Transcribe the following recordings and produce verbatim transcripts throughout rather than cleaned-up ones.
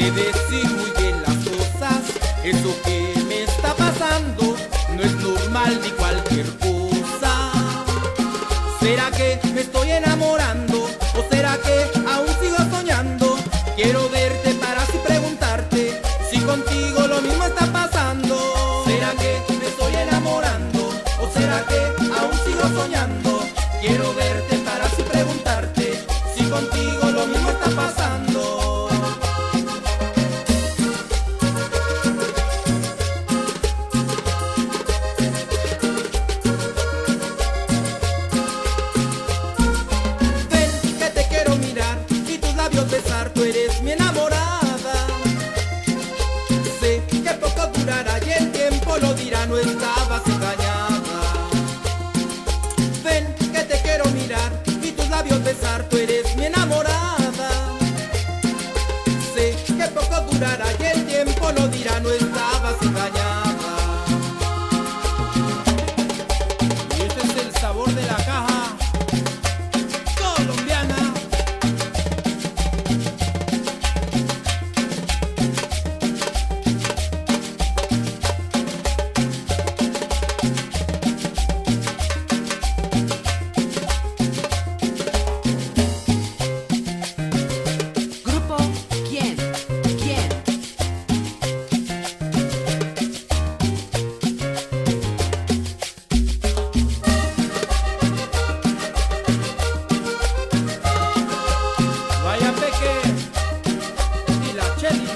de decir muy bien las cosas. Eso que me está pasando no es normal ni cualquier cosa. ¿Será que me estoy enamorando o será que aún sigo soñando? Quiero verte para así preguntarte si contigo lo mismo está pasando. ¿Será que me estoy enamorando o será que aún sigo soñando? Quiero verte para así preguntarte si contigo lo mismo está pasando. Ven que te quiero mirar y tus labios besar, tú eres mi enamorada. Sé que poco durará y el tiempo lo dirá, no estabas engañada. Ven que te quiero mirar y tus labios besar, tú eres mi enamorada. Sé que poco durará y el tiempo lo dirá, no estabas engañada. Y este es el sabor de la caja colombiana. Grupo ¿Quién? ¿Quién? Vaya Peque y la Chelis.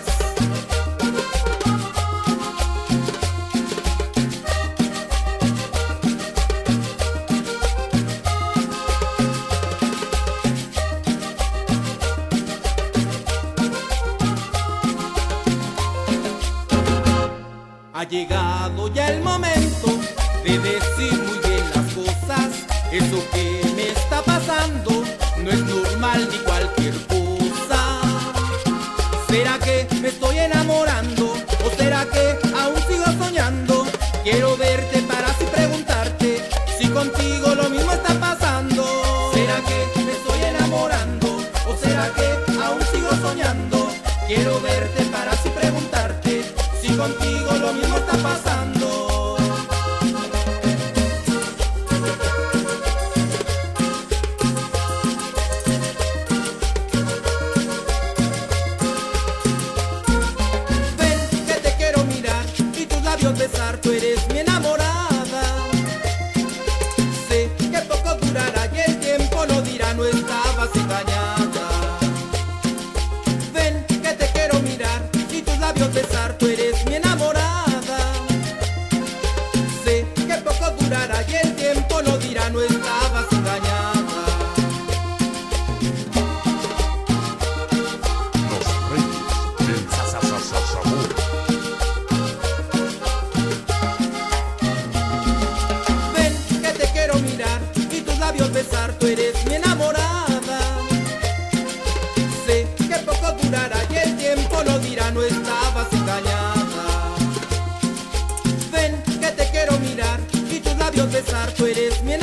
Ha llegado ya el momento de decir muy bien las cosas. Eso que me está pasando no es normal ni cualquier cosa. ¿Será que me estoy enamorando o será que aún sigo soñando? Quiero verte para así preguntarte si contigo lo mismo está pasando. ¿Será que me estoy enamorando o será que aún sigo soñando? Quiero verte para así preguntarte si contigo lo mismo está pasando. Ven que te quiero mirar y tus labios besar, tú eres mi enamorada. Sé que poco durará y el tiempo lo dirá, no estabas engañada. Ven que te quiero mirar y tus labios besar, tú eres mi enamorada. Sé que poco durará y el tiempo lo dirá, no estabas engañada. Los reyes del sabor. Ven que te quiero mirar y tus labios besar, tú eres mi enamorada. Sé que poco durará y el tiempo lo dirá, no estabas engañada. Ven que te quiero mirar y tus labios besar, tú eres mi enamorada.